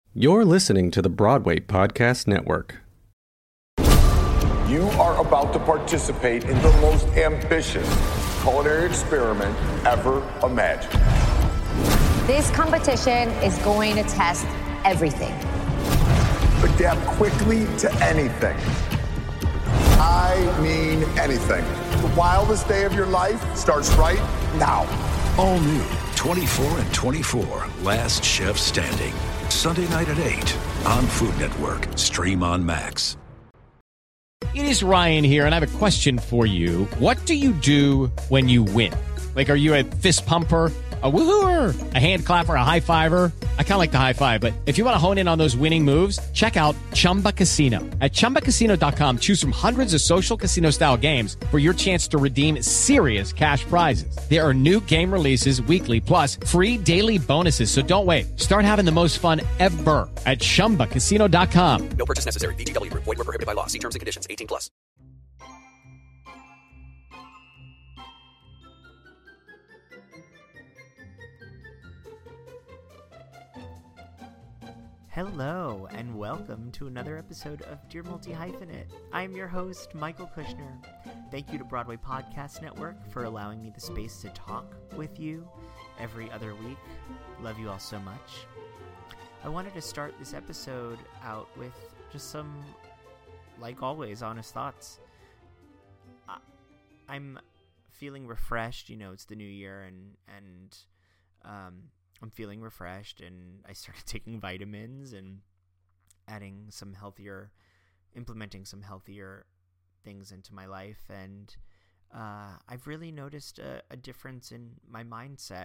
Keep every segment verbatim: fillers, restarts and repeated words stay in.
You're listening to the Broadway Podcast Network. You are about to participate in the most ambitious culinary experiment ever imagined. This competition is going to test everything. Adapt quickly to anything. I mean anything. The wildest day of your life starts right now. All new, twenty-four and twenty-four, Last Chef Standing. Sunday night at eight on Food Network. Stream on Max. It is Ryan here, and I have a question for you. What do you do when you win? Like, are you a fist pumper, a woohooer, a hand clapper, a high fiver? I kind of like the high five, but if you want to hone in on those winning moves, check out Chumba Casino. At chumba casino dot com, choose from hundreds of social casino style games for your chance to redeem serious cash prizes. There are new game releases weekly, plus free daily bonuses. So don't wait. Start having the most fun ever at chumba casino dot com. No purchase necessary. V G W Group. Void where prohibited by law. See terms and conditions. eighteen plus. Hello, and welcome to another episode of Dear Multi-Hyphenate. I'm your host, Michael Kushner. Thank you to Broadway Podcast Network for allowing me the space to talk with you every other week. Love you all so much. I wanted to start this episode out with just some, like always, honest thoughts. I, I'm feeling refreshed. You know, it's the new year, and, and um... I'm feeling refreshed, and I started taking vitamins and adding some healthier, implementing some healthier things into my life. And uh, I've really noticed a, a difference in my mindset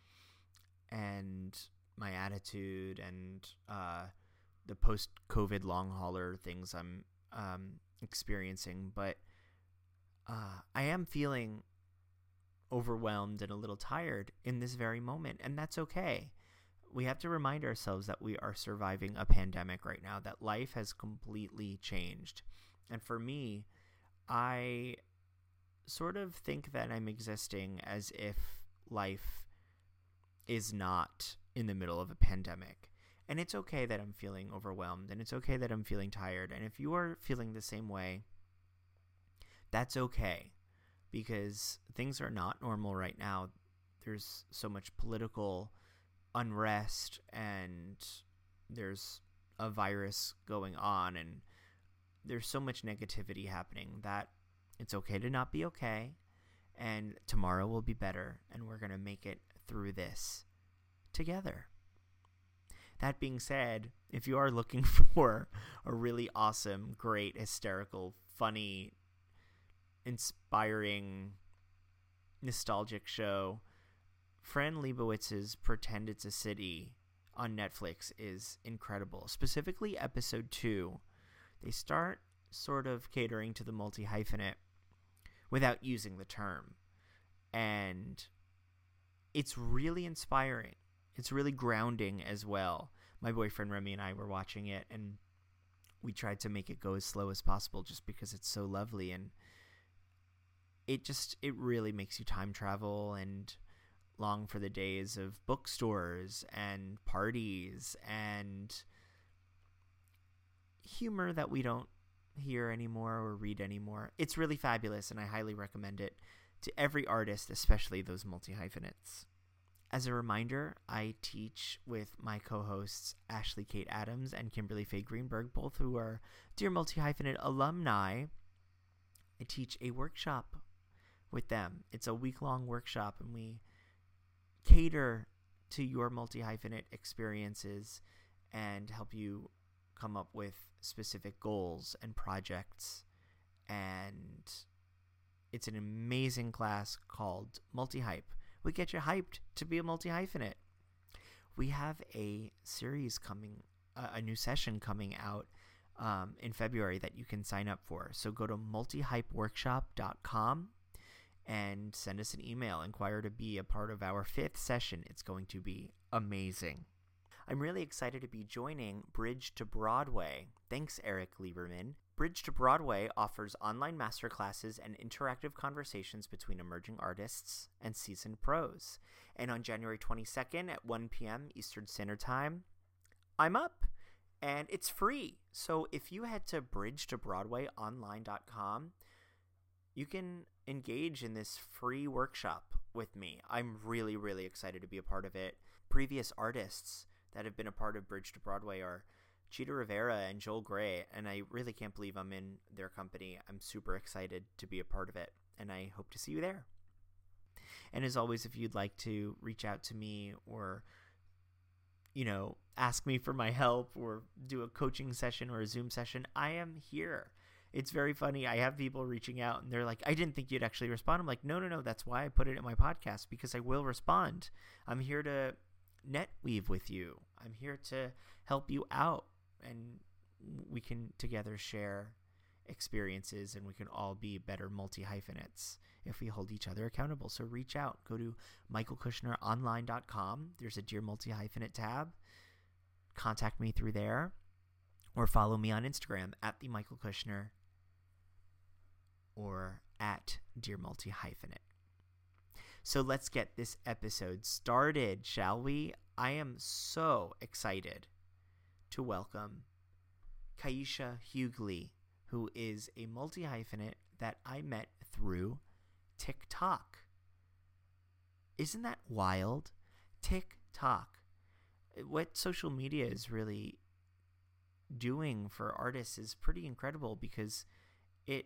and my attitude and uh, the post-COVID long hauler things I'm um, experiencing. But uh, I am feeling overwhelmed and a little tired in this very moment, and that's okay. We have to remind ourselves that we are surviving a pandemic right now, that life has completely changed. And for me, I sort of think that I'm existing as if life is not in the middle of a pandemic. And it's okay that I'm feeling overwhelmed, and it's okay that I'm feeling tired. And if you are feeling the same way, that's okay. Because things are not normal right now. There's so much political unrest, and there's a virus going on, and there's so much negativity happening that it's okay to not be okay, and tomorrow will be better, and we're going to make it through this together. That being said, if you are looking for a really awesome, great, hysterical, funny, inspiring, nostalgic show, Fran Lebowitz's Pretend It's a City on Netflix is incredible. Specifically episode two, they start sort of catering to the multi-hyphenate without using the term, and it's really inspiring. It's really grounding as well. My boyfriend Remy and I were watching it, and we tried to make it go as slow as possible just because it's so lovely, and It just, it really makes you time travel and long for the days of bookstores and parties and humor that we don't hear anymore or read anymore. It's really fabulous, and I highly recommend it to every artist, especially those multi-hyphenates. As a reminder, I teach with my co-hosts Ashley Kate Adams and Kimberly Faye Greenberg, both who are Dear Multi-Hyphenate alumni. I teach a workshop with them. It's a week-long workshop, and we cater to your multi-hyphenate experiences and help you come up with specific goals and projects. And it's an amazing class called Multi-Hype. We get you hyped to be a multi-hyphenate. We have a series coming, uh, a new session coming out um, in February that you can sign up for. So go to multi hype workshop dot com and send us an email. Inquire to be a part of our fifth session. It's going to be amazing. I'm really excited to be joining Bridge to Broadway. Thanks, Eric Lieberman. Bridge to Broadway offers online masterclasses and interactive conversations between emerging artists and seasoned pros. And on January twenty-second at one p.m. Eastern Standard Time, I'm up. and it's free. So if you head to bridge to broadway online dot com, you can engage in this free workshop with me. I'm really, really excited to be a part of it. Previous artists that have been a part of Bridge to Broadway are Cheetah Rivera and Joel Grey, and I really can't believe I'm in their company. I'm super excited to be a part of it, and I hope to see you there. And as always, if you'd like to reach out to me or, you know, ask me for my help or do a coaching session or a Zoom session, I am here. It's very funny. I have people reaching out and they're like, I didn't think you'd actually respond. I'm like, no, no, no. That's why I put it in my podcast, because I will respond. I'm here to net weave with you. I'm here to help you out, and we can together share experiences, and we can all be better multi-hyphenates if we hold each other accountable. So reach out. Go to michael kushner online dot com. There's a Dear Multi-Hyphenate tab. Contact me through there, or follow me on Instagram at the Michael Kushner, or at Dear Multi-Hyphenate. So let's get this episode started, shall we? I am so excited to welcome Kaisha Hughley, who is a multi-hyphenate that I met through TikTok. Isn't that wild? TikTok. What social media is really doing for artists is pretty incredible, because it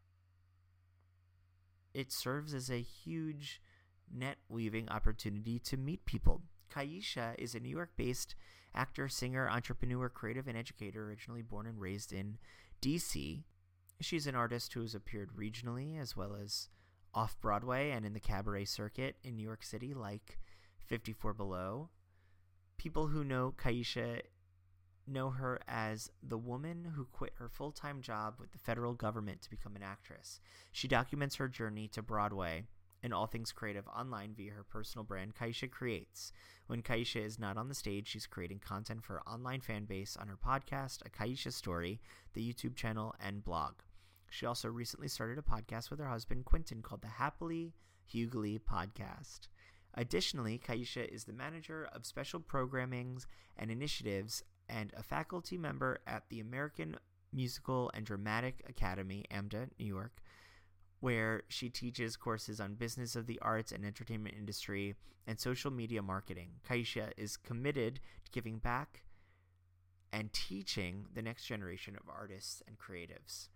it serves as a huge net weaving opportunity to meet people. Kaisha is a New York-based actor, singer, entrepreneur, creative, and educator, originally born and raised in D C. She's an artist who has appeared regionally as well as off-Broadway and in the cabaret circuit in New York City, like fifty-four Below. People who know Kaisha know her as the woman who quit her full-time job with the federal government to become an actress. She documents her journey to Broadway and all things creative online via her personal brand, Kaisha Creates. When Kaisha is not on the stage, she's creating content for her online fan base on her podcast, A Kaisha Story, the YouTube channel, and blog. She also recently started a podcast with her husband, Quentin, called the Happily Hughley Podcast. Additionally, Kaisha is the manager of special programmings and initiatives and a faculty member at the American Musical and Dramatic Academy, AMDA, New York, where she teaches courses on business of the arts and entertainment industry and social media marketing. Kaisha is committed to giving back and teaching the next generation of artists and creatives.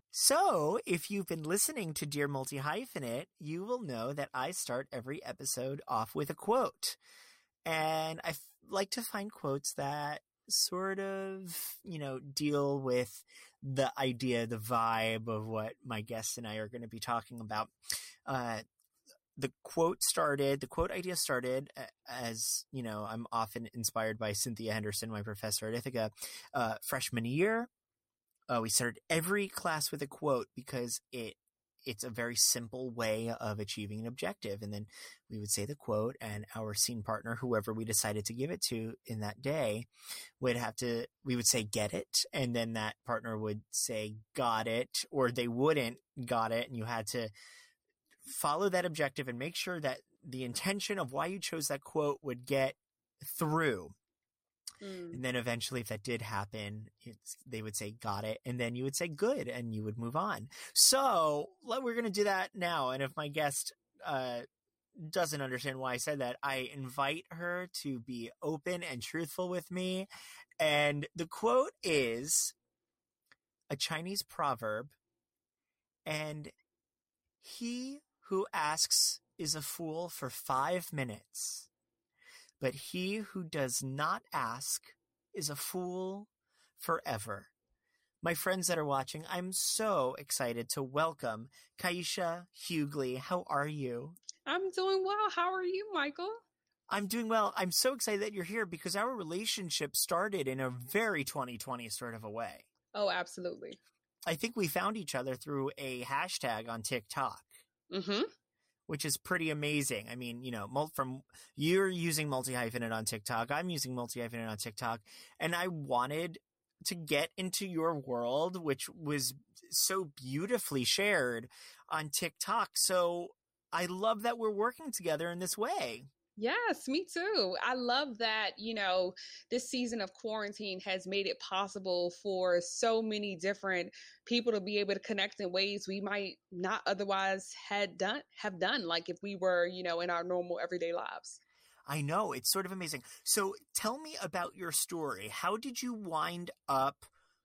So, if you've been listening to Dear Multi-Hyphenate, you will know that I start every episode off with a quote. And I f- like to find quotes that sort of, you know, deal with the idea, the vibe of what my guests and I are going to be talking about. Uh, the quote started, the quote idea started as, you know, I'm often inspired by Cynthia Henderson, my professor at Ithaca, uh, freshman year. Uh, we started every class with a quote because it it's a very simple way of achieving an objective. And then we would say the quote, and our scene partner, whoever we decided to give it to in that day, would have to, we would say, get it. And then that partner would say, got it, or they wouldn't, got it. And you had to follow that objective and make sure that the intention of why you chose that quote would get through. Mm. And then eventually, if that did happen, it's, they would say, got it. And then you would say, good, and you would move on. So we're going to do that now. And if my guest uh, doesn't understand why I said that, I invite her to be open and truthful with me. And the quote is a Chinese proverb. And he who asks is a fool for five minutes. But he who does not ask is a fool forever. My friends that are watching, I'm so excited to welcome Kaisha Hughley. How are you? I'm doing well. How are you, Michael? I'm doing well. I'm so excited that you're here because our relationship started in a very twenty twenty sort of a way. Oh, absolutely. I think we found each other through a hashtag on TikTok. Mm-hmm. Which is pretty amazing. I mean, you know, from you're using multi-hyphenate on TikTok. I'm using multi-hyphenate on TikTok. And I wanted to get into your world, which was so beautifully shared on TikTok. So I love that we're working together in this way. Yes, me too. I love that, you know, this season of quarantine has made it possible for so many different people to be able to connect in ways we might not otherwise had done have done, like if we were, you know, in our normal everyday lives. I know, it's sort of amazing. So tell me about your story. How did you wind up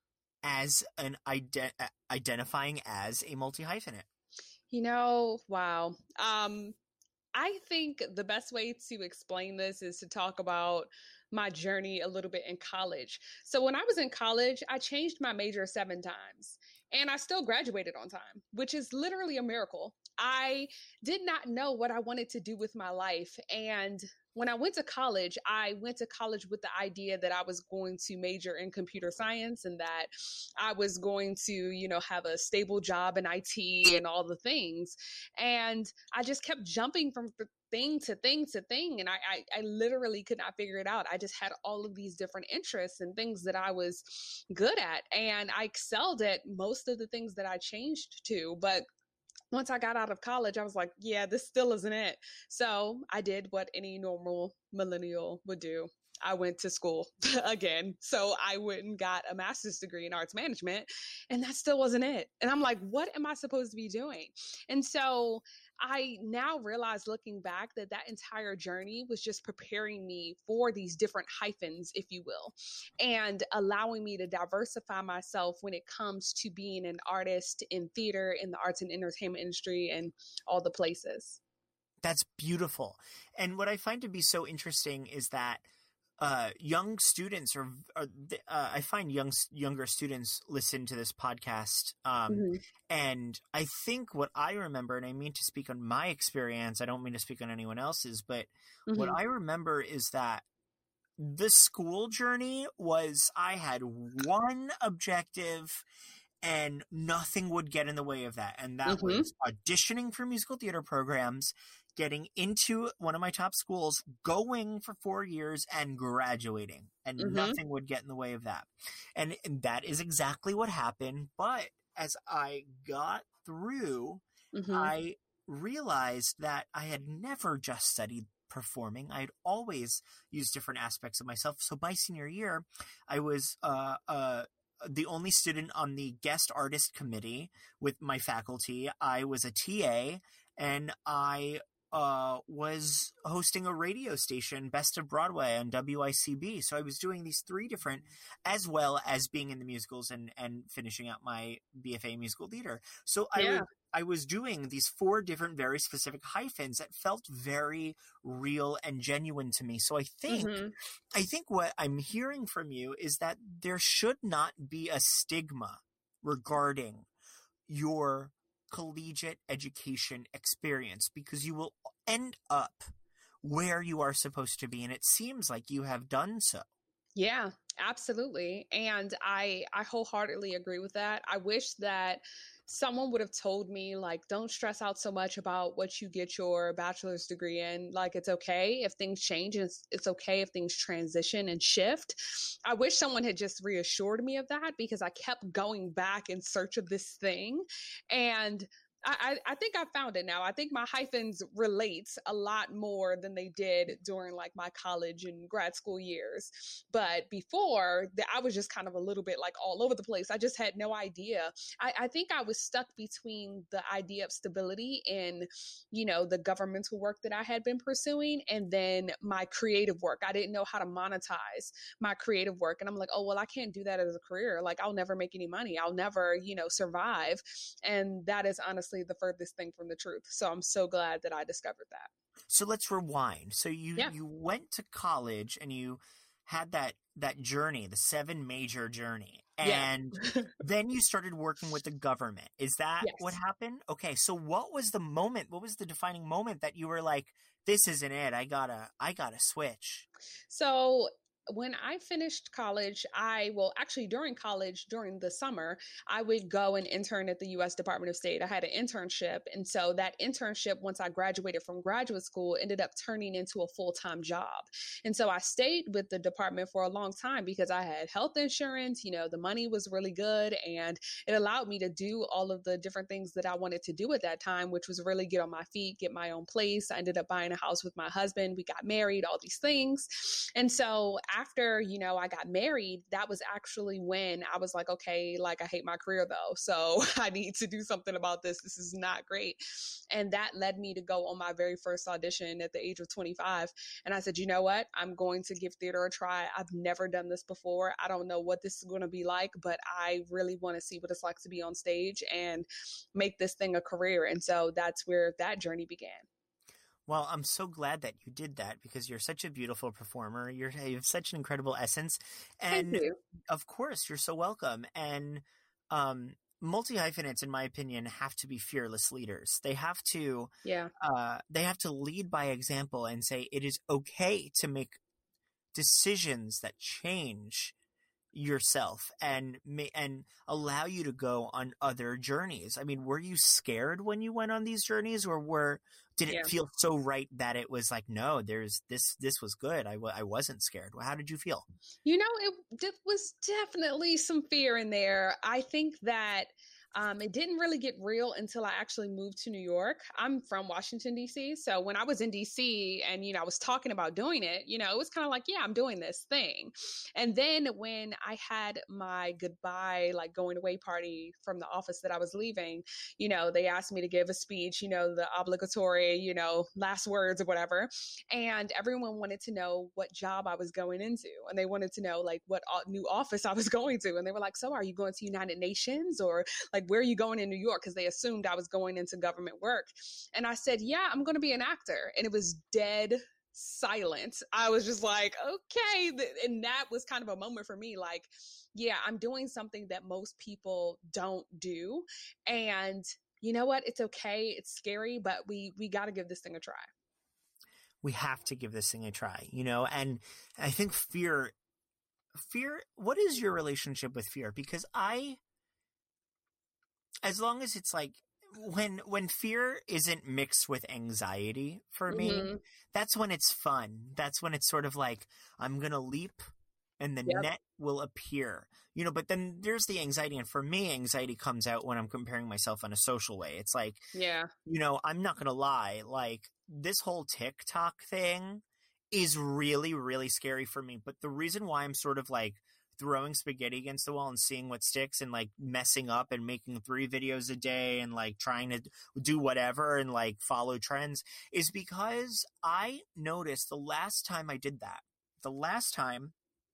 as an ident- identifying as a multi-hyphenate? You know, wow. Um, I think the best way to explain this is to talk about my journey a little bit in college. So when I was in college, I changed my major seven times and I still graduated on time, which is literally a miracle. I did not know what I wanted to do with my life. And when I went to college, I went to college with the idea that I was going to major in computer science and that I was going to, you know, have a stable job in I T and all the things. And I just kept jumping from thing to thing to thing. And I, I, I literally could not figure it out. I just had all of these different interests and things that I was good at. And I excelled at most of the things that I changed to. But once I got out of college, I was like, yeah, this still isn't it. So I did what any normal millennial would do. I went to school again. So I went and got a master's degree in arts management, and that still wasn't it. And I'm like, what am I supposed to be doing? And so I now realize, looking back, that that entire journey was just preparing me for these different hyphens, if you will, and allowing me to diversify myself when it comes to being an artist in theater, in the arts and entertainment industry, and all the places. That's beautiful. And what I find to be so interesting is that Uh, young students are, are uh, I find young, younger students listen to this podcast. Um, mm-hmm. And I think what I remember, and I mean to speak on my experience, I don't mean to speak on anyone else's, but mm-hmm. what I remember is that the school journey was, I had one objective and nothing would get in the way of that. And that mm-hmm. was auditioning for musical theater programs, getting into one of my top schools, going for four years and graduating, and mm-hmm. nothing would get in the way of that. And, and that is exactly what happened. But as I got through, mm-hmm. I realized that I had never just studied performing. I'd always used different aspects of myself. So my senior year, I was, uh, uh, the only student on the guest artist committee with my faculty. I was a T A, and I uh, was hosting a radio station, Best of Broadway, on W I C B. So I was doing these three different, as well as being in the musicals and, and finishing out my B F A musical theater. So I, yeah. was, I was doing these four different, very specific hyphens that felt very real and genuine to me. So I think, mm-hmm. I think what I'm hearing from you is that there should not be a stigma regarding your collegiate education experience, because you will end up where you are supposed to be. And it seems like you have done so. Yeah, absolutely. And I, I wholeheartedly agree with that. I wish that someone would have told me, like, don't stress out so much about what you get your bachelor's degree in. Like, it's okay if things change, and it's, it's okay if things transition and shift. I wish someone had just reassured me of that, because I kept going back in search of this thing. And I, I think I found it now. I think my hyphens relate a lot more than they did during like my college and grad school years. But before, the, I was just kind of a little bit like all over the place. I just had no idea. I, I think I was stuck between the idea of stability in, you know, the governmental work that I had been pursuing, and then my creative work. I didn't know how to monetize my creative work. And I'm like, oh, well, I can't do that as a career. Like, I'll never make any money. I'll never, you know, survive. And that is honestly the furthest thing from the truth. So I'm so glad that I discovered that. So let's rewind. So you, yeah. you went to college and you had that, that journey, the seven major journey. And yeah. then you started working with the government. Is that yes. what happened? Okay. So what was the moment? What was the defining moment that you were like, this isn't it. I gotta, I gotta switch. So when I finished college, I, well, actually during college, during the summer, I would go and intern at the U S Department of State. I had an internship. And so that internship, once I graduated from graduate school, ended up turning into a full-time job. And so I stayed with the department for a long time because I had health insurance, you know, the money was really good, and it allowed me to do all of the different things that I wanted to do at that time, which was really get on my feet, get my own place. I ended up buying a house with my husband. We got married, all these things. And so after, you know, I got married, that was actually when I was like, okay, like I hate my career though. So I need to do something about this. This is not great. And that led me to go on my very first audition at the age of twenty-five. And I said, you know what? I'm going to give theater a try. I've never done this before. I don't know what this is going to be like, but I really want to see what it's like to be on stage and make this thing a career. And so that's where that journey began. Well, I'm so glad that you did that because you're such a beautiful performer. You're, you have such an incredible essence. And Thank you. Of course, you're so welcome. And um, multi-hyphenates, in my opinion, have to be fearless leaders. They have to, yeah. uh, they have to lead by example and say it is okay to make decisions that change yourself and may, and allow you to go on other journeys. I mean, were you scared when you went on these journeys, or were did it Yeah. feel so right that it was like, no, there's this this was good. I, w- I wasn't scared. How did you feel? You know, it, it was definitely some fear in there. I think that Um, it didn't really get real until I actually moved to New York. I'm from Washington, D C. So when I was in D C and, you know, I was talking about doing it, you know, it was kind of like, yeah, I'm doing this thing. And then when I had my goodbye, like going away party from the office that I was leaving, you know, they asked me to give a speech, you know, the obligatory, you know, last words or whatever. And everyone wanted to know what job I was going into. And they wanted to know like what new office I was going to. And they were like, so are you going to United Nations, or like, where are you going in New York? Because they assumed I was going into government work. And I said, yeah, I'm going to be an actor. And it was dead silent. I was just like, okay. And that was kind of a moment for me. Like, yeah, I'm doing something that most people don't do. And you know what? It's okay. It's scary, but we, we got to give this thing a try. We have to give this thing a try, you know? And I think fear, fear, what is your relationship with fear? Because I, as long as it's like when when fear isn't mixed with anxiety for me, mm-hmm. that's when it's fun. That's when it's sort of like, I'm going to leap and the yep. net will appear, you know, but then there's the anxiety. And for me, anxiety comes out when I'm comparing myself in a social way. It's like, yeah, you know, I'm not going to lie. Like this whole TikTok thing is really, really scary for me. But the reason why I'm sort of like throwing spaghetti against the wall and seeing what sticks and like messing up and making three videos a day and like trying to do whatever and like follow trends is because I noticed the last time I did that, the last time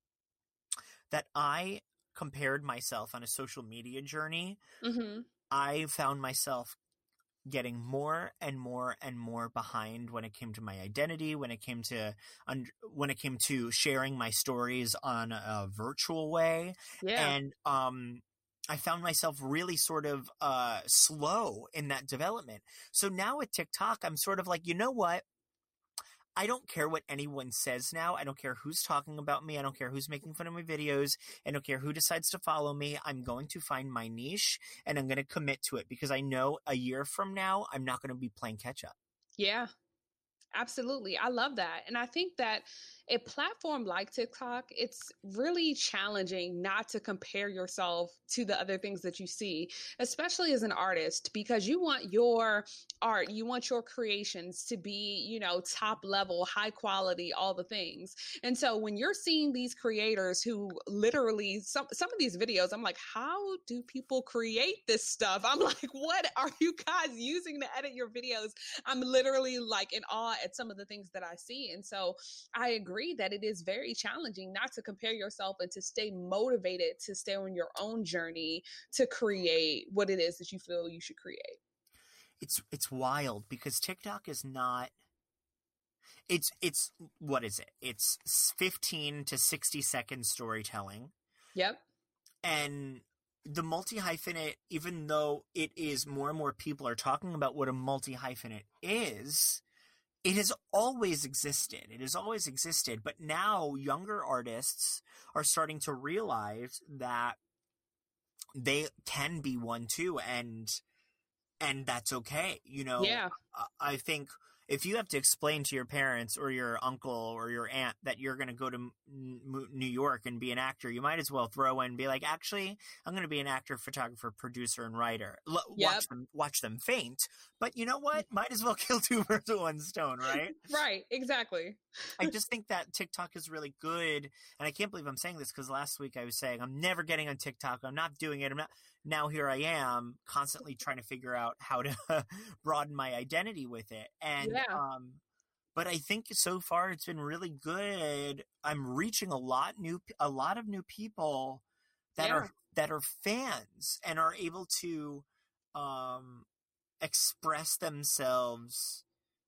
that I compared myself on a social media journey, mm-hmm. I found myself getting more and more and more behind when it came to my identity, when it came to un- when it came to sharing my stories on a virtual way. Yeah. And um, I found myself really sort of uh, slow in that development. So now with TikTok, I'm sort of like, you know what? I don't care what anyone says now. I don't care who's talking about me. I don't care who's making fun of my videos. I don't care who decides to follow me. I'm going to find my niche and I'm going to commit to it because I know a year from now, I'm not going to be playing catch up. Yeah, absolutely. I love that. And I think that a platform like TikTok, it's really challenging not to compare yourself to the other things that you see, especially as an artist, because you want your art, you want your creations to be, you know, top level, high quality, all the things. And so when you're seeing these creators who literally, some, some of these videos, I'm like, how do people create this stuff? I'm like, what are you guys using to edit your videos? I'm literally like in awe at some of the things that I see. And so I agree that it is very challenging not to compare yourself and to stay motivated, to stay on your own journey to create what it is that you feel you should create. It's it's wild because TikTok is not it's it's what is it? It's fifteen to sixty second storytelling. Yep. And the multi-hyphenate, even though it is more and more people are talking about what a multi-hyphenate is, it has always existed. It has always existed. But now younger artists are starting to realize that they can be one too. And, and that's okay. You know, Yeah. I think if you have to explain to your parents or your uncle or your aunt that you're going to go to M- New York and be an actor, you might as well throw in and be like, actually, I'm going to be an actor, photographer, producer, and writer. L- Yep. Watch them, watch them faint. But you know what? Might as well kill two birds with one stone, right? Right. Exactly. I just think that TikTok is really good. And I can't believe I'm saying this because last week I was saying, I'm never getting on TikTok. I'm not doing it. I'm not. Now here I am constantly trying to figure out how to broaden my identity with it. And, Yeah. um, but I think so far it's been really good. I'm reaching a lot new, a lot of new people that Yeah. are, that are fans and are able to, um, express themselves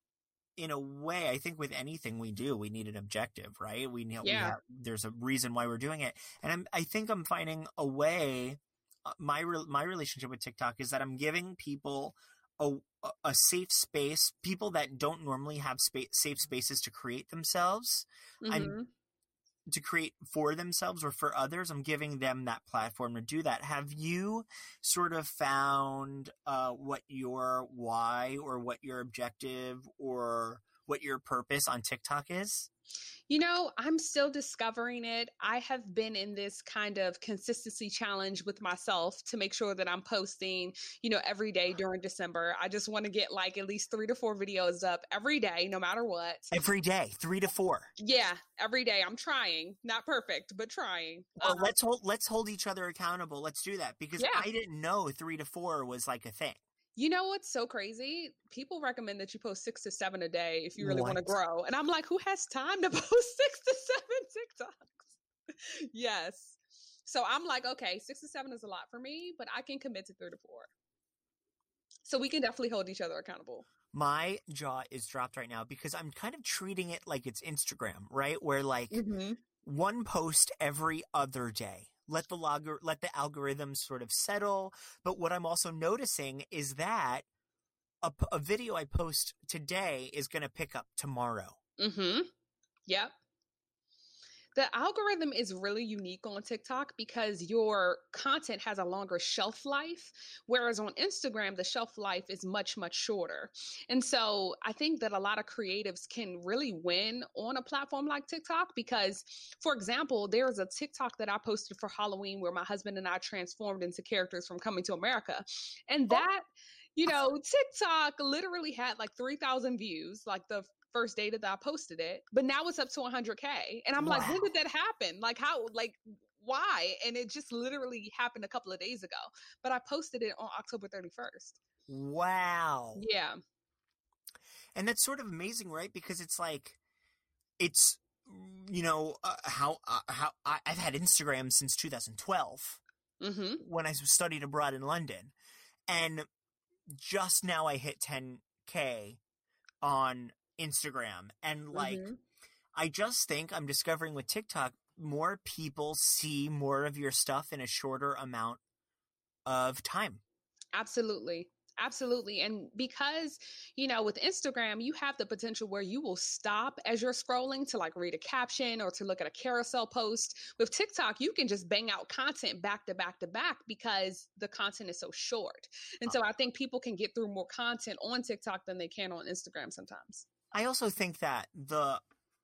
in a way. I think with anything we do, we need an objective, right? We know, we Yeah. have, there's a reason why we're doing it. And I'm, I think I'm finding a way. Uh, my re- my relationship with TikTok is that I'm giving people a a safe space, people that don't normally have spa- safe spaces to create themselves. I'm Mhm. to create for themselves or for others. I'm giving them that platform to do that. Have you sort of found uh, what your why or what your objective or what your purpose on TikTok is? You know, I'm still discovering it. I have been in this kind of consistency challenge with myself to make sure that I'm posting, you know, every day during December. I just want to get like at least three to four videos up every day, no matter what. Every day, three to four. Yeah, every day. I'm trying. Not perfect, but trying. Well, Um, let's hold let's hold each other accountable. Let's do that because Yeah. I didn't know three to four was like a thing. You know what's so crazy? People recommend that you post six to seven a day if you really want to What? grow. And I'm like, who has time to post six to seven TikToks? Yes. So I'm like, okay, six to seven is a lot for me, but I can commit to three to four. So we can definitely hold each other accountable. My jaw is dropped right now because I'm kind of treating it like it's Instagram, right? Where like Mm-hmm. one post every other day. Let the log let the algorithms sort of settle. But what I'm also noticing is that a, p- a video I post today is going to pick up tomorrow. Mm-hmm. Yep. The algorithm is really unique on TikTok because your content has a longer shelf life, whereas on Instagram, the shelf life is much, much shorter. And so I think that a lot of creatives can really win on a platform like TikTok because, for example, there was a TikTok that I posted for Halloween where my husband and I transformed into characters from Coming to America. And that, you know, TikTok literally had like three thousand views, like the first day that I posted it, but now it's up to one hundred K. And I'm like, when did that happen? Like how, like why? And it just literally happened a couple of days ago, but I posted it on October thirty-first. Wow. Yeah. And that's sort of amazing, right? Because it's like, it's, you know, uh, how, uh, how I, I've had Instagram since two thousand twelve Mm-hmm. when I studied abroad in London. And just now I hit ten K on Instagram. And like, Mm-hmm. I just think I'm discovering with TikTok, more people see more of your stuff in a shorter amount of time. Absolutely. Absolutely. And because, you know, with Instagram, you have the potential where you will stop as you're scrolling to like read a caption or to look at a carousel post. With TikTok, you can just bang out content back to back to back because the content is so short. And so I think people can get through more content on TikTok than they can on Instagram sometimes. I also think that the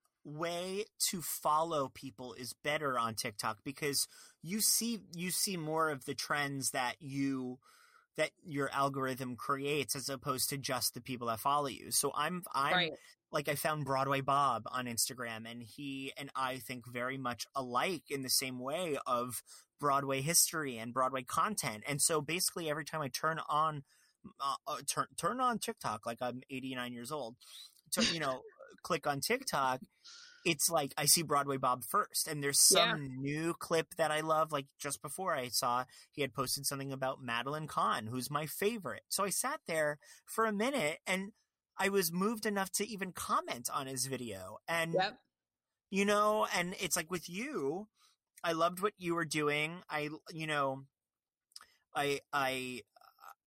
way to follow people is better on TikTok because you see you see more of the trends that you that your algorithm creates as opposed to just the people that follow you. So I'm I'm Right. like I found Broadway Bob on Instagram and he and I think very much alike in the same way of Broadway history and Broadway content. And so basically every time I turn on uh, uh, turn turn on TikTok, like I'm eighty-nine years old, to, you know, click on TikTok, it's like I see Broadway Bob first, and there's some Yeah. new clip that I love. Like just before I saw he had posted something about Madeline Kahn, who's my favorite. So I sat there for a minute and I was moved enough to even comment on his video. And, Yep. you know, and it's like with you, I loved what you were doing. I, you know, I, I,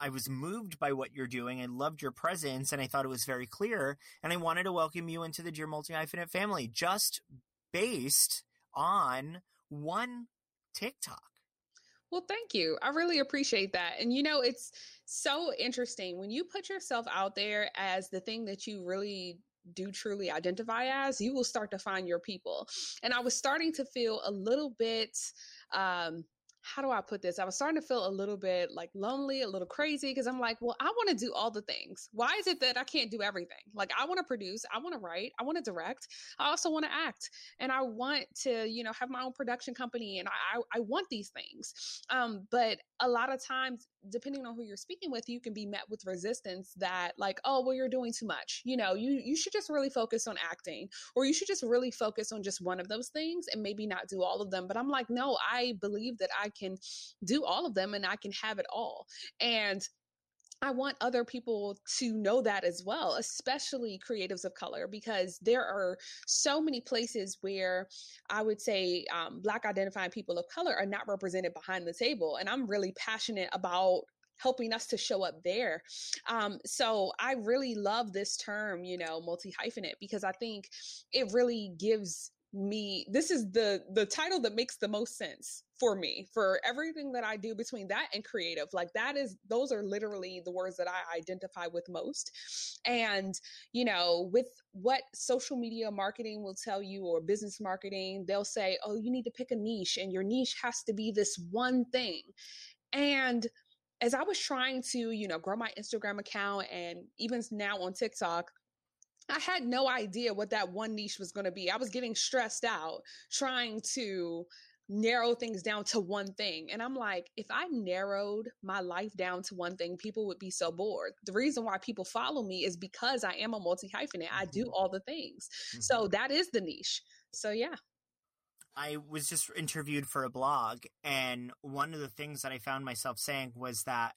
I was moved by what you're doing. I loved your presence, and I thought it was very clear. And I wanted to welcome you into the Dear Multi-Hyphenate family, just based on one TikTok. Well, thank you. I really appreciate that. And, you know, it's so interesting when you put yourself out there as the thing that you really do truly identify as, you will start to find your people. And I was starting to feel a little bit, um, how do I put this? I was starting to feel a little bit like lonely, a little crazy, because I'm like, well, I want to do all the things. Why is it that I can't do everything? Like, I want to produce, I want to write, I want to direct. I also want to act, and I want to, you know, have my own production company, and I, I, I want these things. Um, but a lot of times, depending on who you're speaking with, you can be met with resistance that like, oh, well, you're doing too much. You know, you, you should just really focus on acting, or you should just really focus on just one of those things and maybe not do all of them. But I'm like, no, I believe that I can do all of them and I can have it all. And I want other people to know that as well, especially creatives of color, because there are so many places where I would say um, Black identifying people of color are not represented behind the table. And I'm really passionate about helping us to show up there. Um, so I really love this term, you know, multi-hyphenate, because I think it really gives me, this is the the title that makes the most sense for me, for everything that I do between that and creative. Like that is, those are literally the words that I identify with most. And, you know, with what social media marketing will tell you, or business marketing, they'll say, oh, you need to pick a niche, and your niche has to be this one thing. And as I was trying to, you know, grow my Instagram account, and even now on TikTok, I had no idea what that one niche was going to be. I was getting stressed out trying to narrow things down to one thing. And I'm like, if I narrowed my life down to one thing, people would be so bored. The reason why people follow me is because I am a multi-hyphenate. Mm-hmm. I do all the things. Mm-hmm. So that is the niche. So yeah. I was just interviewed for a blog, and one of the things that I found myself saying was that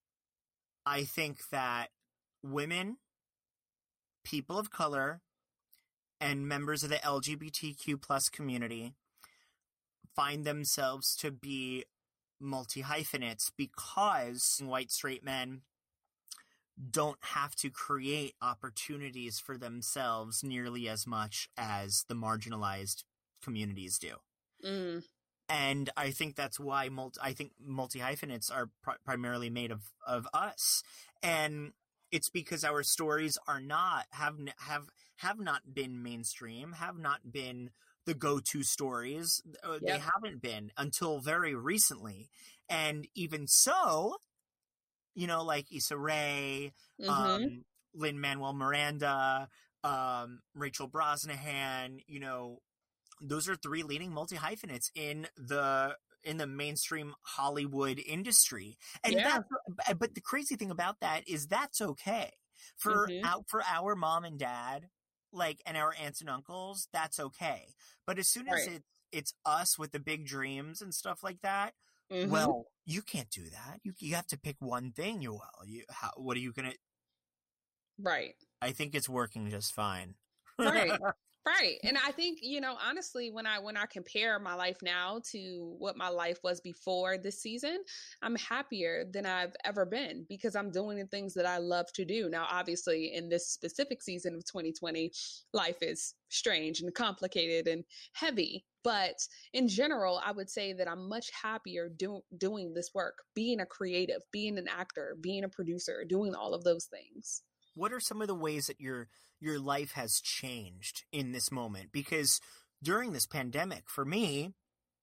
I think that women, people of color, and members of the L G B T Q plus community find themselves to be multi-hyphenates because white straight men don't have to create opportunities for themselves nearly as much as the marginalized communities do. Mm. And I think that's why multi, I think multi-hyphenates are pr- primarily made of, of us. And it's because our stories are not, have, have, have not been mainstream, have not been the go-to stories. Yep. They haven't been until very recently. And even so, you know, like Issa Rae, mm-hmm. um, Lin-Manuel Miranda, um, Rachel Brosnahan, you know, those are three leading multi-hyphenates in the in the mainstream Hollywood industry. And yeah. that, but the crazy thing about that is that's okay. For mm-hmm. out for our mom and dad, like, and our aunts and uncles, that's okay. But as soon as right. it, it's us with the big dreams and stuff like that, mm-hmm. well, you can't do that. You you have to pick one thing. You will. You how, what are you gonna? Right. I think it's working just fine. Right. Right. And I think, you know, honestly, when I when I compare my life now to what my life was before this season, I'm happier than I've ever been because I'm doing the things that I love to do. Now, obviously, in this specific season of twenty twenty, life is strange and complicated and heavy. But in general, I would say that I'm much happier do- doing this work, being a creative, being an actor, being a producer, doing all of those things. What are some of the ways that your your life has changed in this moment? Because during this pandemic, for me,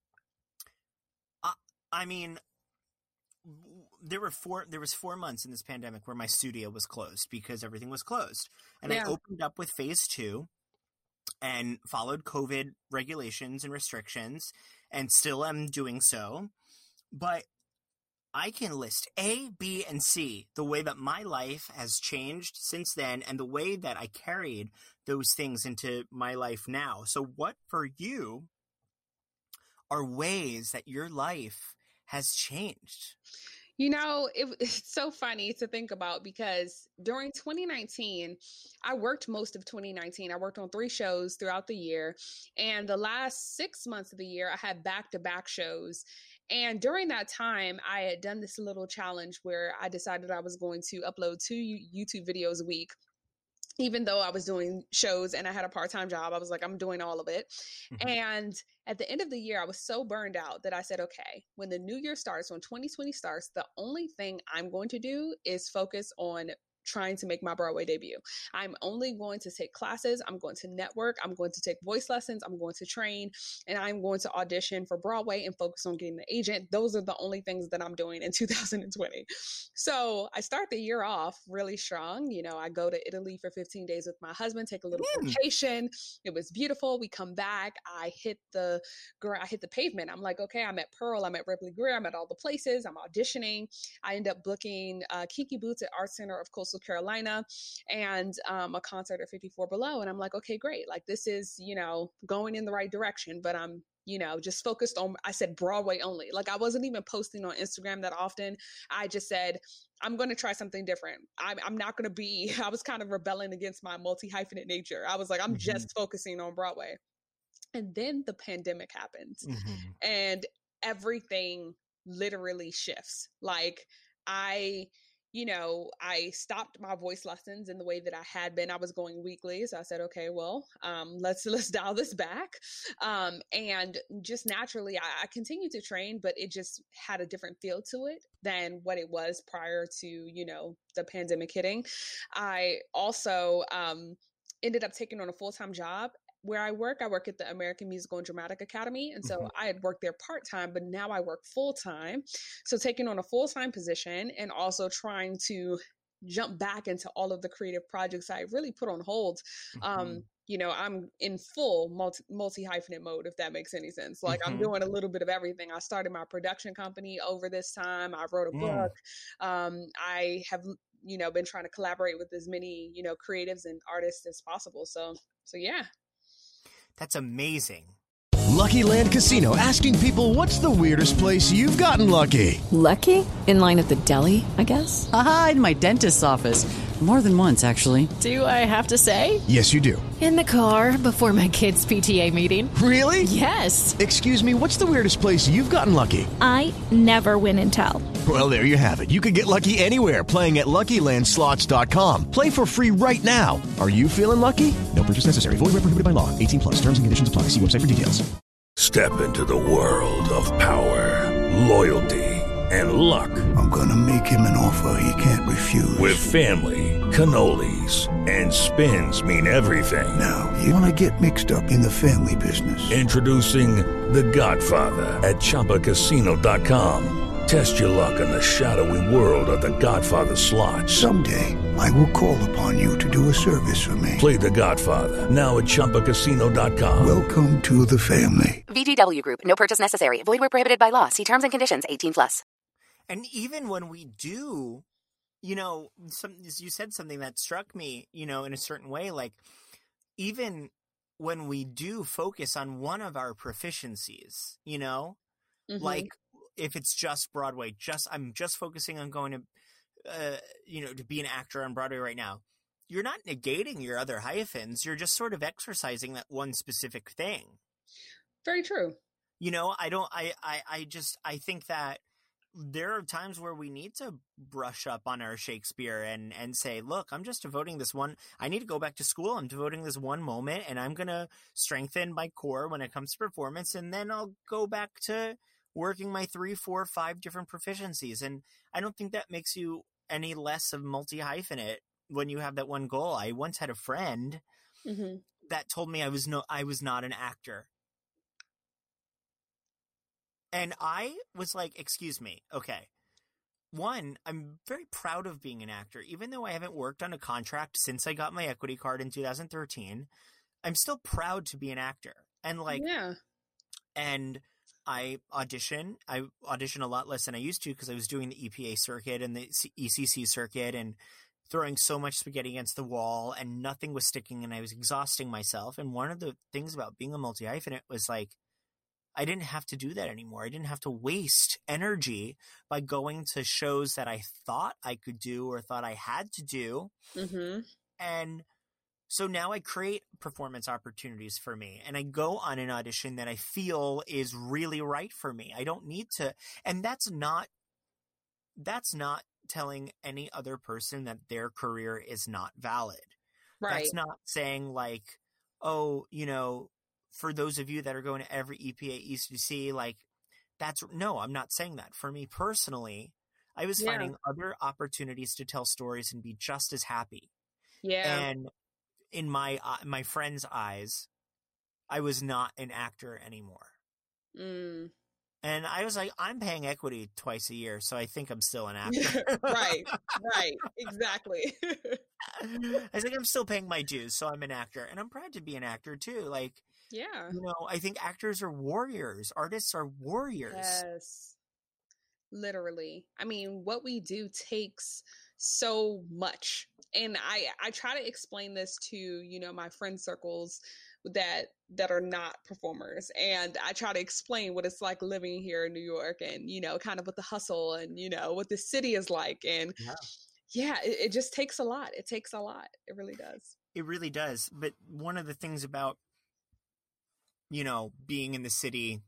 I, I mean, there were four there was four months in this pandemic where my studio was closed because everything was closed, and yeah. I opened up with phase two and followed COVID regulations and restrictions, and still am doing so, but I can list A, B, and C, the way that my life has changed since then and the way that I carried those things into my life now. So what for you are ways that your life has changed? You know, it, it's so funny to think about because during twenty nineteen, I worked most of twenty nineteen. I worked on three shows throughout the year. And the last six months of the year, I had back-to-back shows. And during that time, I had done this little challenge where I decided I was going to upload two YouTube videos a week. Even though I was doing shows and I had a part-time job, I was like, I'm doing all of it. Mm-hmm. And at the end of the year, I was so burned out that I said, okay, when the new year starts, when twenty twenty starts, the only thing I'm going to do is focus on trying to make my Broadway debut. I'm only going to take classes. I'm going to network. I'm going to take voice lessons. I'm going to train, and I'm going to audition for Broadway and focus on getting the agent. Those are the only things that I'm doing in two thousand twenty. So I start the year off really strong. You know, I go to Italy for fifteen days with my husband, take a little mm. vacation. It was beautiful. We come back. I hit the I hit the pavement. I'm like, okay, I'm at Pearl. I'm at Ripley Greer. I'm at all the places. I'm auditioning. I end up booking uh, Kiki Boots at Art Center of Coastal Carolina and um, a concert at fifty-four Below. And I'm like, okay, great. Like this is, you know, going in the right direction, but I'm, you know, just focused on, I said Broadway only. Like I wasn't even posting on Instagram that often. I just said, I'm going to try something different. I'm, I'm not going to be, I was kind of rebelling against my multi-hyphenate nature. I was like, I'm mm-hmm. just focusing on Broadway. And then the pandemic happens mm-hmm. and everything literally shifts. Like I, you know, I stopped my voice lessons in the way that I had been. I was going weekly. So I said, okay, well, um, let's, let's dial this back. Um, and just naturally, I, I continued to train, but it just had a different feel to it than what it was prior to, you know, the pandemic hitting. I also um, ended up taking on a full-time job. Where I work, I work at the American Musical and Dramatic Academy. And so mm-hmm. I had worked there part-time, but now I work full-time. So taking on a full-time position and also trying to jump back into all of the creative projects I really put on hold. Mm-hmm. Um, you know, I'm in full multi, multi-hyphenate mode, if that makes any sense. Like mm-hmm. I'm doing a little bit of everything. I started my production company over this time. I wrote a mm. book. Um, I have, you know, been trying to collaborate with as many, you know, creatives and artists as possible. So, so yeah. That's amazing. Lucky Land Casino, asking people, what's the weirdest place you've gotten lucky? Lucky? In line at the deli, I guess? Aha, in my dentist's office. More than once, actually. Do I have to say? Yes, you do. In the car before my kids' P T A meeting. Really? Yes. Excuse me, what's the weirdest place you've gotten lucky? I never win and tell. Well, there you have it. You can get lucky anywhere, playing at Lucky Land Slots dot com. Play for free right now. Are you feeling lucky? No purchase necessary. Void where prohibited by law. eighteen plus. Terms and conditions apply. See website for details. Step into the world of power, loyalty, and luck. I'm going to make him an offer he can't refuse. With family, cannolis, and spins mean everything. Now, you want to get mixed up in the family business. Introducing The Godfather at Chumba Casino dot com. Test your luck in the shadowy world of The Godfather slot. Someday, I will call upon you to do a service for me. Play The Godfather, now at Chumba Casino dot com. Welcome to the family. V G W Group, no purchase necessary. Void where prohibited by law. See terms and conditions, eighteen plus. And even when we do, you know, some, you said something that struck me, you know, in a certain way, like even when we do focus on one of our proficiencies, you know, mm-hmm. like if it's just Broadway, just I'm just focusing on going to, uh, you know, to be an actor on Broadway right now. You're not negating your other hyphens. You're just sort of exercising that one specific thing. Very true. You know, I don't, I, I, I just, I think that there are times where we need to brush up on our Shakespeare and, and say, look, I'm just devoting this one. I need to go back to school. I'm devoting this one moment and I'm going to strengthen my core when it comes to performance. And then I'll go back to working my three, four, five different proficiencies. And I don't think that makes you any less of multi-hyphenate when you have that one goal. I once had a friend mm-hmm. that told me I was no, I was not an actor. And I was like, excuse me. Okay. One, I'm very proud of being an actor. Even though I haven't worked on a contract since I got my equity card in two thousand thirteen, I'm still proud to be an actor. And like, yeah. And I audition. I audition a lot less than I used to because I was doing the E P A circuit and the E C C circuit and throwing so much spaghetti against the wall and nothing was sticking and I was exhausting myself. And one of the things about being a multi-hyphenate was like, I didn't have to do that anymore. I didn't have to waste energy by going to shows that I thought I could do or thought I had to do. Mm-hmm. And so now I create performance opportunities for me, and I go on an audition that I feel is really right for me. I don't need to, and that's not, that's not telling any other person that their career is not valid. Right. That's not saying like, oh, you know, for those of you that are going to every E P A E C C, like that's, no, I'm not saying that. For me personally, I was Yeah. finding other opportunities to tell stories and be just as happy. Yeah. And in my, uh, my friend's eyes, I was not an actor anymore. Mm. And I was like, I'm paying equity twice a year, so I think I'm still an actor. Right. Right. Exactly. I was like, I'm still paying my dues, so I'm an actor. And I'm proud to be an actor too. Like, Yeah. you know, I think actors are warriors. Artists are warriors. Yes. Literally. I mean, what we do takes so much. And I I try to explain this to, you know, my friend circles that that are not performers. And I try to explain what it's like living here in New York and, you know, kind of what the hustle and, you know, what the city is like. And Yeah. yeah, it, it just takes a lot. It takes a lot. It really does. It really does. But one of the things about, you know, being in the city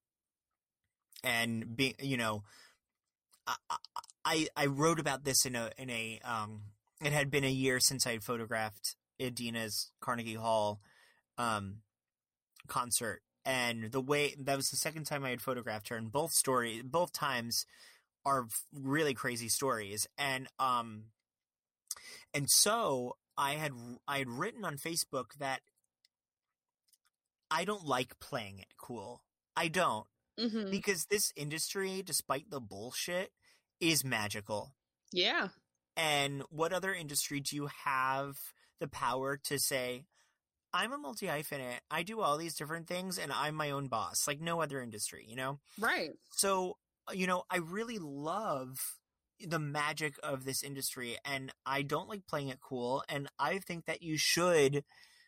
and being, you know, I, I, I wrote about this in a, in a, um, it had been a year since I had photographed Idina's Carnegie Hall, um, concert. And the way, that was the second time I had photographed her, and both stories, both times are really crazy stories. And, um, and so I had, I had written on Facebook that I don't like playing it cool. I don't. Mm-hmm. Because this industry, despite the bullshit, is magical. Yeah. And what other industry do you have the power to say, I'm a multi-hyphenate, I do all these different things, and I'm my own boss? Like no other industry, you know? Right. So, you know, I really love the magic of this industry, and I don't like playing it cool, and I think that you should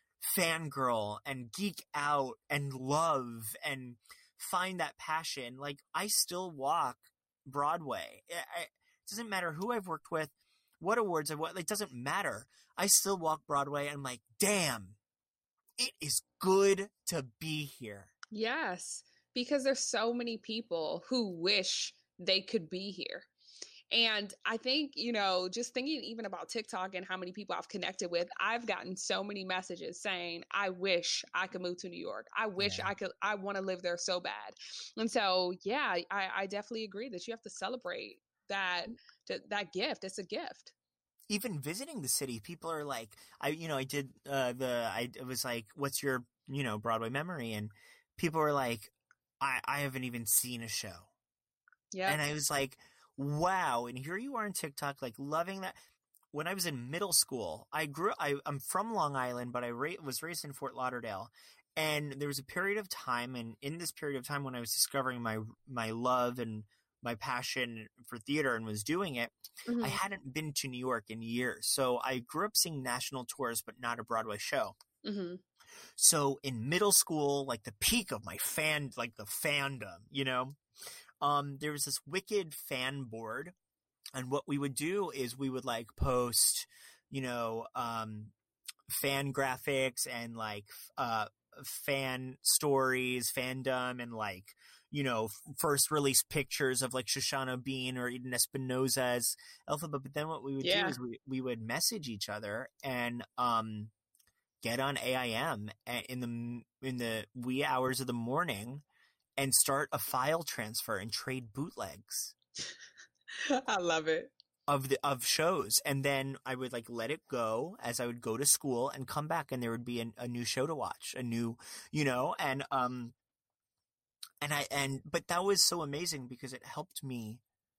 fangirl and geek out and love and find that passion. Like, I still walk Broadway. I, it doesn't matter who I've worked with, what awards I've won. It doesn't matter. I still walk Broadway and I'm like, damn, it is good to be here. Yes, because there's so many people who wish they could be here. And I think, you know, just thinking even about TikTok and how many people I've connected with, I've gotten so many messages saying, I wish I could move to New York. I wish Yeah. I could, I want to live there so bad. And so, yeah, I, I definitely agree that you have to celebrate that, that, that gift. It's a gift. Even visiting the city, people are like, I, you know, I did uh, the, I it was like, what's your, you know, Broadway memory? And people were like, I, I haven't even seen a show. Yeah. And I was like, wow. And here you are on TikTok, like loving that. When I was in middle school, I grew, I, I'm from Long Island, but I ra- was raised in Fort Lauderdale. And there was a period of time, and in this period of time when I was discovering my, my love and my passion for theater and was doing it, Mhm. I hadn't been to New York in years. So I grew up seeing national tours, but not a Broadway show. Mm-hmm. So in middle school, like the peak of my fan, like the fandom, you know, um, there was this wicked fan board. And what we would do is we would like post, you know, um, fan graphics and like, uh, fan stories, fandom, and like, you know, first release pictures of like Shoshana Bean or Eden Espinosa's alphabet. But then what we would Yeah. do is we, we would message each other and, um, get on A I M in the, in the wee hours of the morning and start a file transfer and trade bootlegs. I love it. Of the, of shows. And then I would like let it go as I would go to school and come back, and there would be a, a new show to watch, a new, you know, and, um, and I, and, but that was so amazing because it helped me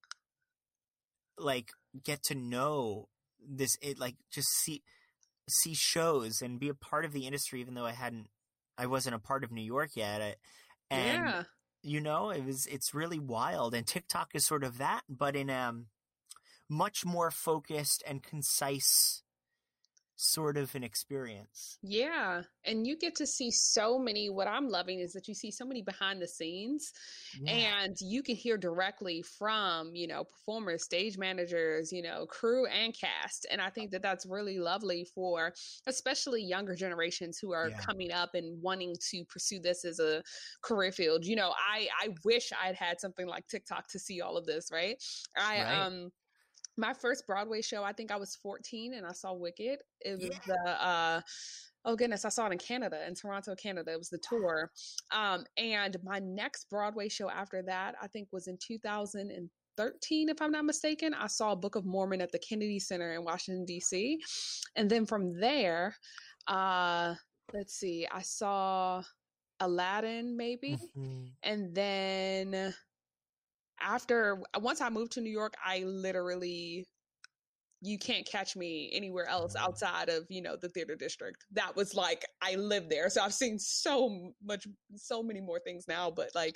like get to know this, it like just see, see shows and be a part of the industry, even though I hadn't, I wasn't a part of New York yet. I, and, Yeah. you know, it was, it's really wild. And TikTok is sort of that, but in, um, much more focused and concise sort of an experience. Yeah. And you get to see so many, what I'm loving is that you see so many behind the scenes Yeah. and you can hear directly from, you know, performers, stage managers, you know, crew and cast. And I think that that's really lovely for especially younger generations who are Yeah. coming up and wanting to pursue this as a career field. You know, I, I wish I'd had something like TikTok to see all of this, right? I, Right. um, my first Broadway show, I think I was fourteen and I saw Wicked. It was the, uh, oh goodness, I saw it in Canada, in Toronto, Canada. It was the tour. Um, and my next Broadway show after that, I think was in two thousand thirteen, if I'm not mistaken. I saw Book of Mormon at the Kennedy Center in Washington, D C. And then from there, uh, let's see, I saw Aladdin maybe. Mm-hmm. And then after, once I moved to New York, I literally, you can't catch me anywhere else outside of, you know, the theater district. That was like, I lived there. So I've seen so much, so many more things now, but like,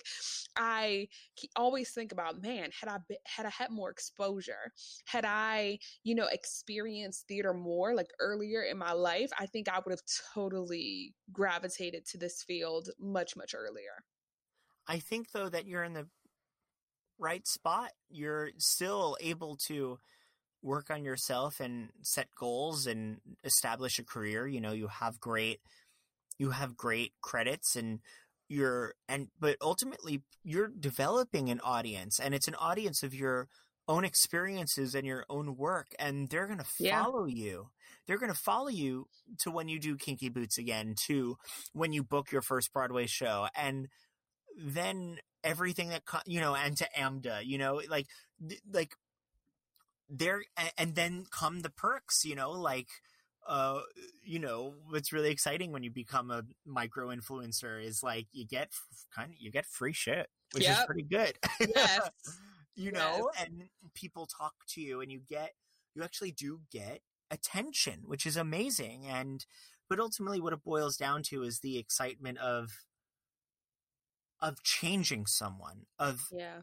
I always think about, man, had I been, had I had more exposure, had I, you know, experienced theater more like earlier in my life, I think I would have totally gravitated to this field much, much earlier. I think though that you're in the right spot. You're still able to work on yourself and set goals and establish a career. You know, you have great, you have great credits and you're, and, but ultimately you're developing an audience, and it's an audience of your own experiences and your own work. And they're going to follow yeah. you. They're going to follow you to when you do Kinky Boots again, to when you book your first Broadway show. And then everything that, you know, and to AMDA, you know, like, like there, and then come the perks, you know, like, uh, you know, what's really exciting when you become a micro influencer is like, you get kind of, you get free shit, which yep. is pretty good. Yes. you know, yes. and people talk to you and you get, you actually do get attention, which is amazing. And, but ultimately what it boils down to is the excitement of, of changing someone, of, yeah.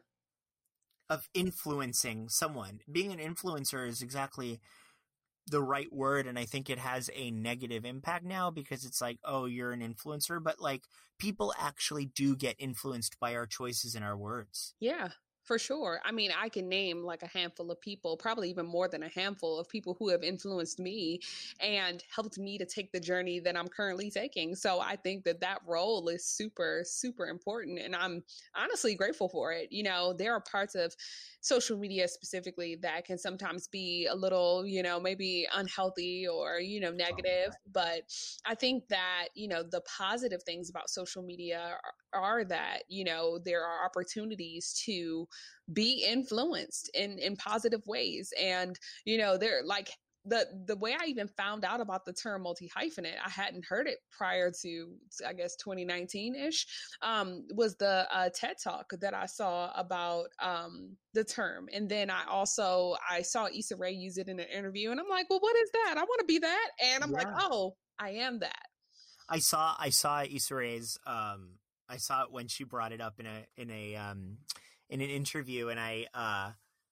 of influencing someone. Being an influencer is exactly the right word. And I think it has a negative impact now because it's like, oh, you're an influencer, but like people actually do get influenced by our choices and our words. Yeah. For sure. I mean, I can name like a handful of people, probably even more than a handful of people who have influenced me and helped me to take the journey that I'm currently taking. So I think that that role is super, super important. And I'm honestly grateful for it. You know, there are parts of social media specifically that can sometimes be a little, you know, maybe unhealthy or, you know, negative. But I think that, you know, the positive things about social media are, are that, you know, there are opportunities to be influenced in, in positive ways. And, you know, they're like, the the way I even found out about the term multi-hyphenate, I hadn't heard it prior to, I guess, twenty nineteen-ish, um, was the uh, TED Talk that I saw about um, the term. And then I also, I saw Issa Rae use it in an interview and I'm like, well, what is that? I want to be that. And I'm yeah. like, oh, I am that. I saw, I saw Issa Rae's, um, I saw it when she brought it up in a, in a, um, in an interview, and I, uh,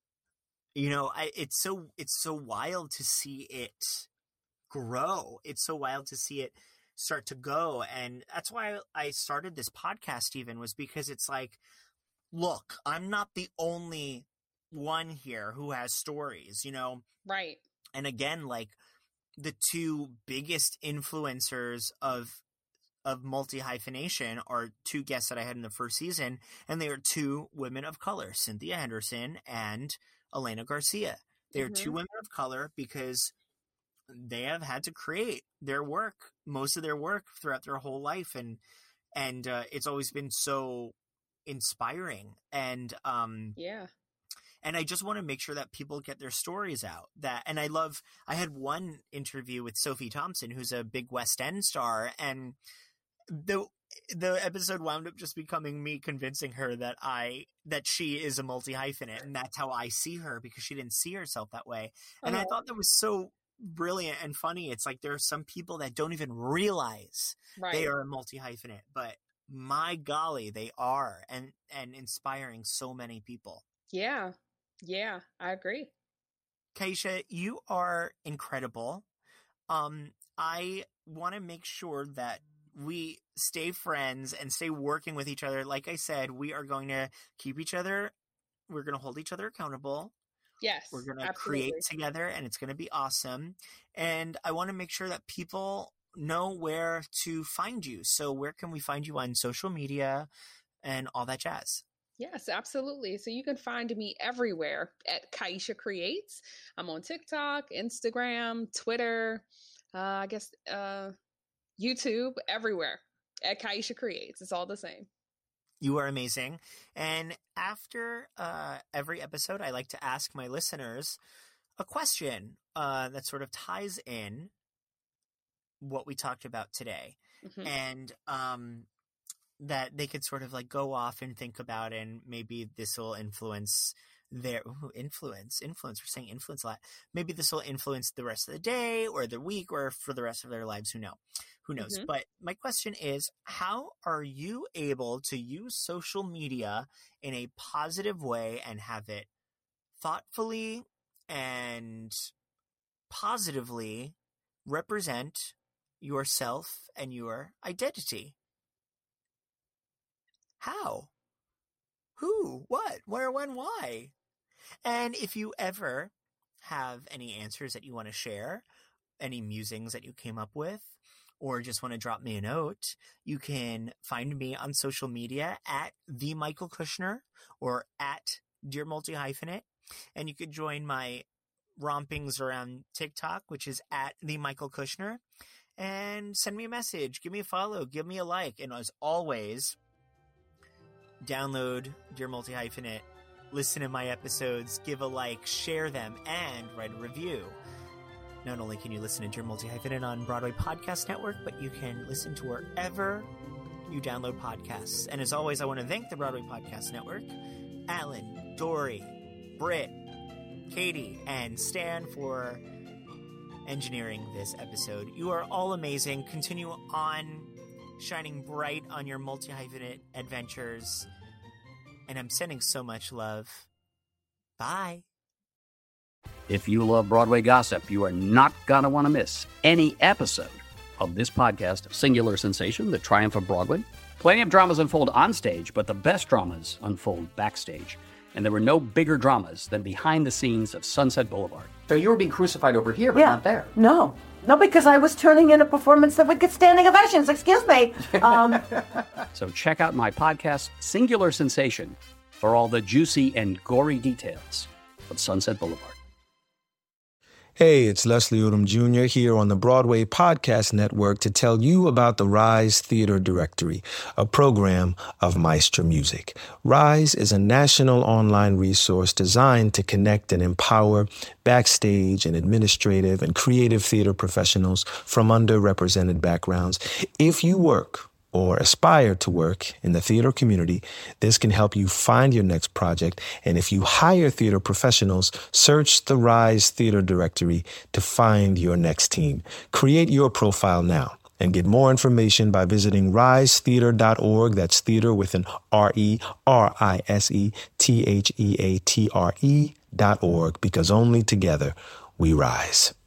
you know, I, it's so, it's so wild to see it grow. It's so wild to see it start to go. And that's why I started this podcast even, was because it's like, look, I'm not the only one here who has stories, you know? Right. And again, like the two biggest influencers of of multi-hyphenation are two guests that I had in the first season, and they are two women of color, Cynthia Henderson and Elena Garcia. They are mm-hmm. two women of color because they have had to create their work, most of their work throughout their whole life. And, and, uh, it's always been so inspiring. And, um, yeah. And I just want to make sure that people get their stories out. That, and I love, I had one interview with Sophie Thompson, who's a big West End star, and the the episode wound up just becoming me convincing her that I that she is a multi-hyphenate, and that's how I see her, because she didn't see herself that way. And uh-huh. I thought that was so brilliant and funny. It's like there are some people that don't even realize right. they are a multi-hyphenate, but my golly, they are, and and inspiring so many people. Yeah. Yeah, I agree. Kaisha, you are incredible. um, I want to make sure that we stay friends and stay working with each other. Like I said, we are going to keep each other. We're going to hold each other accountable. Yes, we're going to absolutely. create together, and it's going to be awesome. And I want to make sure that people know where to find you. So where can we find you on social media and all that jazz? Yes, absolutely. So you can find me everywhere at Kaisha Creates. I'm on TikTok, Instagram, Twitter, uh, I guess uh, YouTube, everywhere at Kaisha Creates. It's all the same. You are amazing. And after uh, every episode, I like to ask my listeners a question uh, that sort of ties in what we talked about today. Mm-hmm. And um, that they could sort of like go off and think about, and maybe this will influence their ooh, influence, influence. We're saying influence a lot. Maybe this will influence the rest of the day or the week or for the rest of their lives. Who know? Who knows? Mm-hmm. But my question is, how are you able to use social media in a positive way and have it thoughtfully and positively represent yourself and your identity? How? Who? What? Where? When? Why? And if you ever have any answers that you want to share, any musings that you came up with, or just want to drop me a note, you can find me on social media at the Michael Kushner or at Dear Multi Hyphenate. And you could join my rompings around TikTok, which is at the Michael Kushner, and send me a message, give me a follow, give me a like. And as always, download Dear Multi Hyphenate, listen to my episodes, give a like, share them, and write a review. Not only can you listen to Dear Multi Hyphenate on Broadway Podcast Network, but you can listen to wherever you download podcasts. And as always, I want to thank the Broadway Podcast Network, Alan, Dory, Britt, Katie, and Stan for engineering this episode. You are all amazing. Continue on shining bright on your multi-hyphenate adventures. And I'm sending so much love. Bye. If you love Broadway gossip, you are not going to want to miss any episode of this podcast, Singular Sensation, The Triumph of Broadway. Plenty of dramas unfold on stage, but the best dramas unfold backstage. And there were no bigger dramas than behind the scenes of Sunset Boulevard. So you were being crucified over here, but yeah. not there. No. No, because I was turning in a performance that would get standing ovations. Excuse me. Um... So check out my podcast, Singular Sensation, for all the juicy and gory details of Sunset Boulevard. Hey, it's Leslie Odom Junior here on the Broadway Podcast Network to tell you about the Rise Theater Directory, a program of Maestro Music. Rise is a national online resource designed to connect and empower backstage and administrative and creative theater professionals from underrepresented backgrounds. If you work or aspire to work in the theater community, this can help you find your next project. And if you hire theater professionals, search the Rise Theater Directory to find your next team. Create your profile now and get more information by visiting rise theater dot org. That's theater with an R E R I S E T H E A T R E dot org, because only together we rise.